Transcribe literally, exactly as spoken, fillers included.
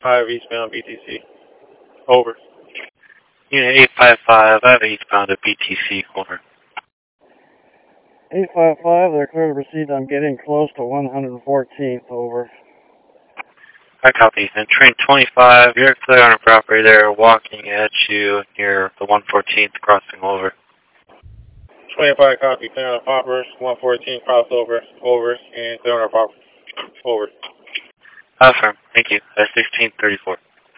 five eastbound B T C. Over. Unit eight five five, I have eastbound to B T C, over. eight five five, they're clear to proceed. I'm getting close to one hundred fourteenth, over. I copy. And train twenty-five, you're clear on a property there, walking at you near the one fourteenth crossing, over. twenty-five copy, clear on the poppers, one fourteen crossover, over, and clear on our poppers. Over. Affirm. Thank you. That's sixteen thirty-four.